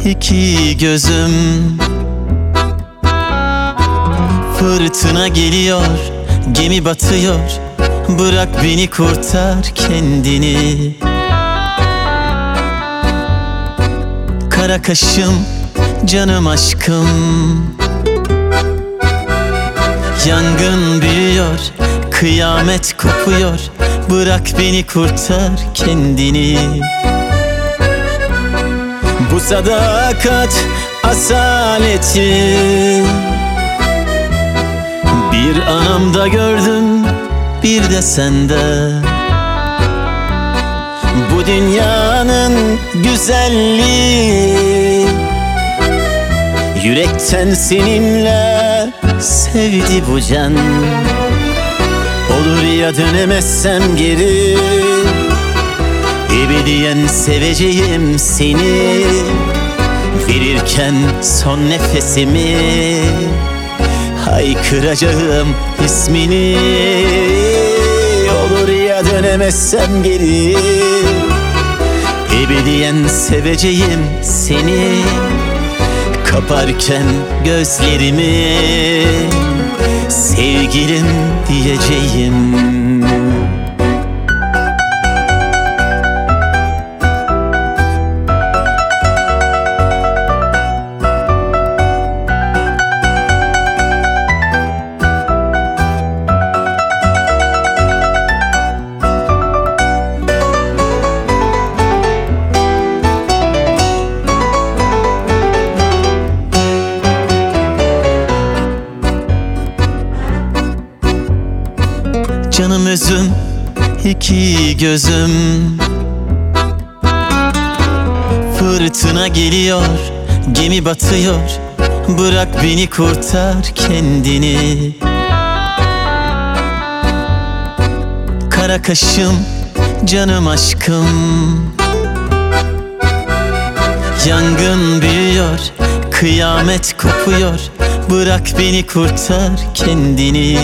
iki gözüm. Fırtına geliyor, gemi batıyor. Bırak beni, kurtar kendini. Kara kaşım, canım aşkım. Yangın büyüyor, kıyamet kopuyor. Bırak beni, kurtar kendini. Bu sadakat asaleti bir anamda gördüm, bir de sende. Bu dünyanın güzelliği yürekten seninle sevdi bu can. Olur ya dönemezsem geri, ebediyen seveceğim seni. Verirken son nefesimi haykıracağım ismini. Olur ya dönemezsem geri, ebediyen seveceğim seni. Kaparken gözlerimi sevgilim diyeceğim. Canım özüm, iki gözüm. Fırtına geliyor, gemi batıyor. Bırak beni, kurtar kendini. Kara kaşım, canım aşkım. Yangın büyüyor, kıyamet kopuyor. Bırak beni, kurtar kendini.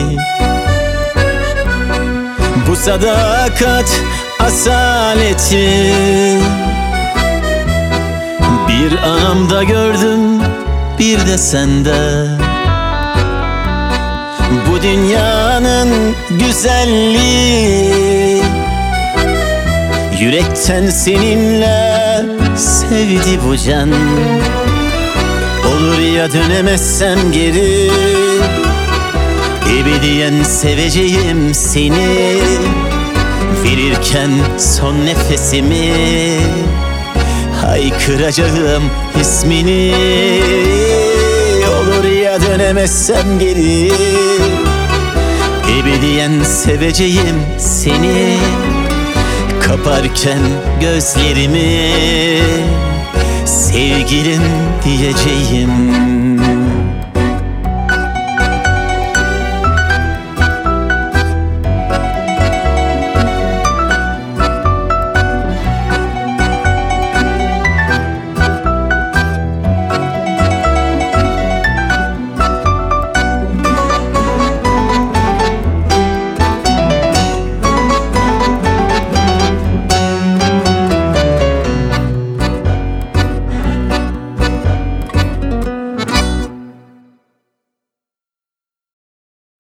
Bu sadakat asaleti bir anamda gördüm, bir de sende. Bu dünyanın güzelliği yürekten seninle sevdi bu can. Olur ya dönemezsem geri, ebediyen seveceğim seni. Verirken son nefesimi haykıracağım ismini. Olur ya dönemezsem geri, ebediyen seveceğim seni. Kaparken gözlerimi sevgilim diyeceğim.